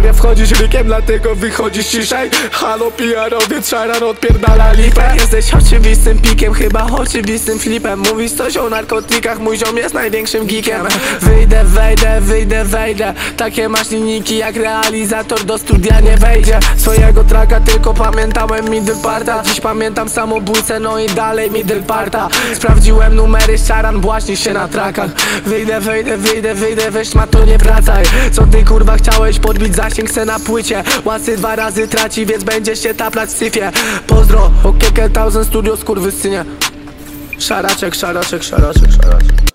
lubię wchodzić rykiem, dlatego wychodzisz ciszej. Halo PR-owiec, szaran odpierdala lipę. Jesteś oczywistym pikiem, chyba oczywistym flipem. Mówisz coś o narkotykach, mój ziom jest największym geekiem. Wyjdę, takie masz linijki jak realizator, do studia nie wejdzie. Swojego traka tylko pamiętałem middle parta. Dziś pamiętam samobójcę, no i dalej middle parta. Sprawdziłem numery, szaran błaśni się na trakach. Wyjdę, weź ma to nie wracaj. Co ty kurwa chciałeś podbić zasięg se na płycie? Łasy 2 razy traci, więc będziesz się taplać w syfie. Pozdro, okiekę 1000 studio skurwysynie. Szaraczek